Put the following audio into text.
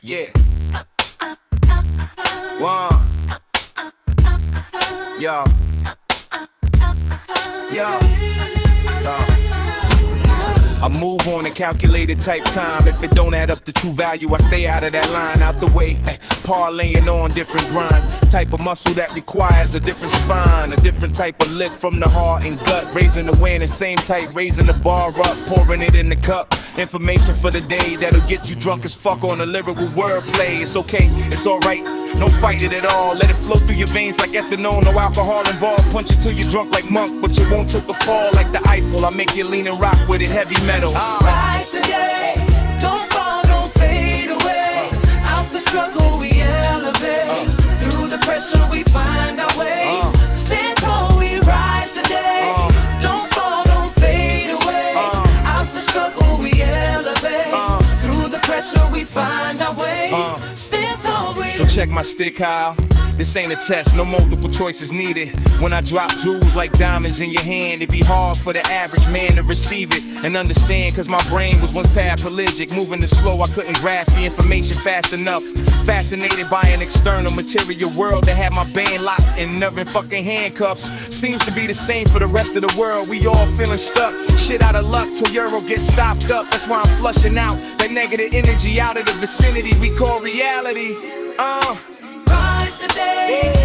Yeah. One. Yo. Yo. I move on a calculated type time. If it don't add up to true value, I stay out of that line, out the way. Parlaying on different grind. Type of muscle that requires a different spine. A different type of lift from the heart and gut. Raising the awareness, same type, raising the bar up, pouring it in the cup. Information for the day that'll get you drunk as fuck on a lyrical wordplay. It's okay, it's alright, no fight it at all. Let it flow through your veins like ethanol, no alcohol involved. Punch it till you're drunk like Monk, but you won't take a fall like the Eiffel. I make you lean and rock with it, heavy metal. Rise today, don't fall, don't fade away. Out the struggle we elevate. Through the pressure we find our way. Stand tall, we rise today. Don't fall, don't fade away. Out the struggle we elevate. Through the pressure we find our way. Stand tall, we. So check my stick, Kyle. This ain't a test, no multiple choices needed. When I drop jewels like diamonds in your hand, it'd be hard for the average man to receive it and understand, cause my brain was once paraplegic. Moving it slow, I couldn't grasp the information fast enough. Fascinated by an external material world that had my band locked in nerve fucking handcuffs. Seems to be the same for the rest of the world. We all feeling stuck, shit out of luck till Euro gets stopped up. That's why I'm flushing out that negative energy out of the vicinity we call reality. Rise today.